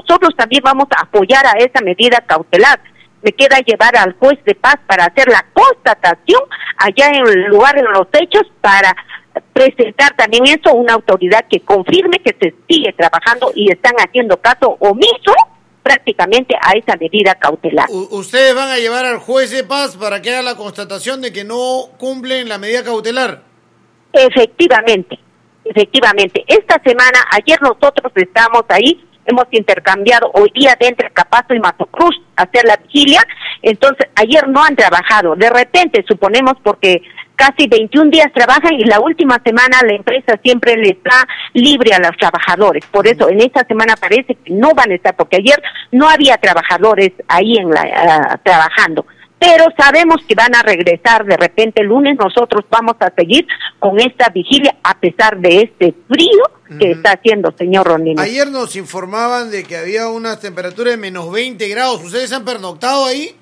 nosotros también vamos a apoyar a esa medida cautelar. Me queda llevar al juez de paz para hacer la constatación allá en el lugar de los hechos, para presentar también eso a una autoridad que confirme que se sigue trabajando y están haciendo caso omiso prácticamente a esa medida cautelar. ¿Ustedes van a llevar al juez de paz para que haga la constatación de que no cumplen la medida cautelar? Efectivamente. Esta semana, ayer nosotros estamos ahí, hemos intercambiado hoy día de entre Capazo y Mazocruz hacer la vigilia. Entonces ayer no han trabajado, de repente suponemos porque casi 21 días trabajan y la última semana la empresa siempre les da libre a los trabajadores, por eso en esta semana parece que no van a estar, porque ayer no había trabajadores ahí trabajando. Pero sabemos que van a regresar de repente el lunes. Nosotros vamos a seguir con esta vigilia a pesar de este frío que está haciendo, señor Rondinel. Ayer nos informaban de que había unas temperaturas de menos 20 grados. ¿Ustedes han pernoctado ahí?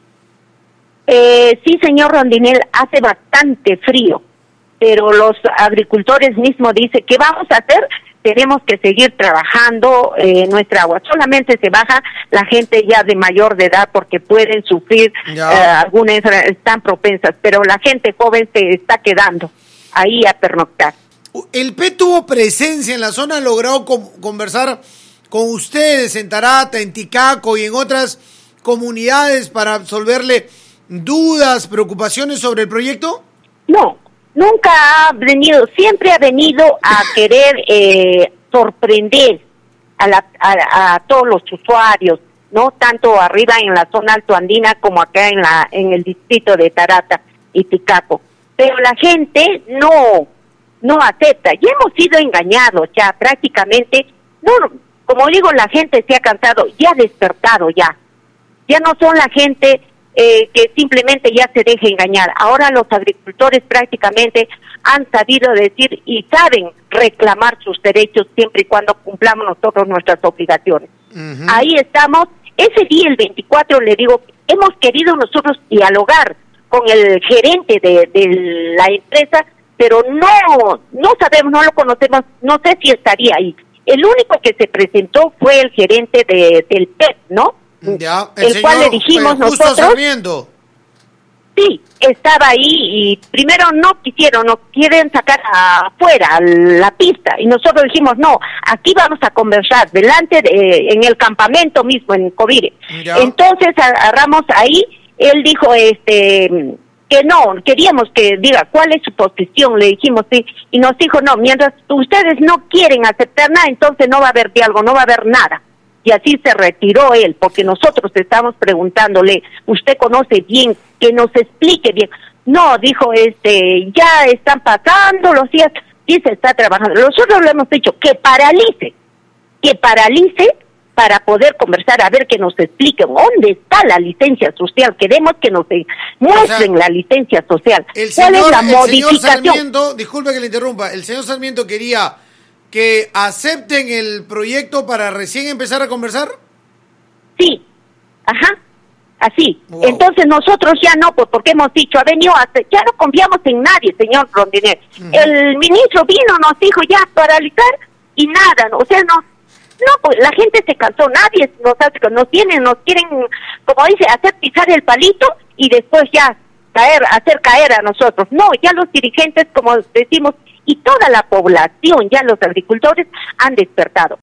Sí, señor Rondinel, hace bastante frío, pero los agricultores mismos dicen, ¿qué vamos a hacer? Tenemos que seguir trabajando nuestra agua. Solamente se baja la gente ya de mayor de edad porque pueden sufrir algunas, están propensas, pero la gente joven se está quedando ahí a pernoctar. ¿El P tuvo presencia en la zona? ¿Ha logrado conversar con ustedes en Tarata, en Ticaco y en otras comunidades para absolverle dudas, preocupaciones sobre el proyecto? No. Nunca ha venido, siempre ha venido a querer sorprender a todos los usuarios, ¿no? Tanto arriba en la zona altoandina como acá en el distrito de Tarata y Ticaco. Pero la gente no acepta. Ya hemos sido engañados ya prácticamente. No, como digo, la gente se ha cansado, ya ha despertado ya. Ya no son la gente que simplemente ya se deje engañar. Ahora los agricultores prácticamente han sabido decir y saben reclamar sus derechos siempre y cuando cumplamos nosotros nuestras obligaciones. Ahí estamos. Ese día, el 24, le digo, hemos querido nosotros dialogar con el gerente de la empresa, pero no sabemos, no lo conocemos, no sé si estaría ahí. El único que se presentó fue el gerente del PEP, ¿no? Ya, el cual le dijimos nosotros, Sarmiento. Sí, estaba ahí y primero no quieren sacar afuera la pista y nosotros dijimos no, aquí vamos a conversar delante en el campamento mismo en Covire. Entonces agarramos ahí, él dijo que no, queríamos que diga cuál es su posición, le dijimos sí, y nos dijo no, mientras ustedes no quieren aceptar nada, entonces no va a haber diálogo, no va a haber nada. Y así se retiró él, porque nosotros estamos preguntándole, usted conoce bien, que nos explique bien. No, dijo, ya están pasando los días y se está trabajando. Nosotros le hemos dicho que paralice para poder conversar, a ver que nos expliquen dónde está la licencia social. Queremos que nos muestren la licencia social. ¿Cuál es la modificación? Señor Sarmiento, disculpe que le interrumpa, el señor Sarmiento quería que acepten el proyecto para recién empezar a conversar. Sí, así. Wow. Entonces nosotros ya no, pues porque hemos dicho, ya no confiamos en nadie, señor Rondinel. El ministro vino, nos dijo ya paralizar y nada, o sea, no, pues la gente se cansó, nadie nos quieren, como dice, hacer pisar el palito y después ya hacer caer a nosotros. No, ya los dirigentes, como decimos, y toda la población, ya los agricultores han despertado.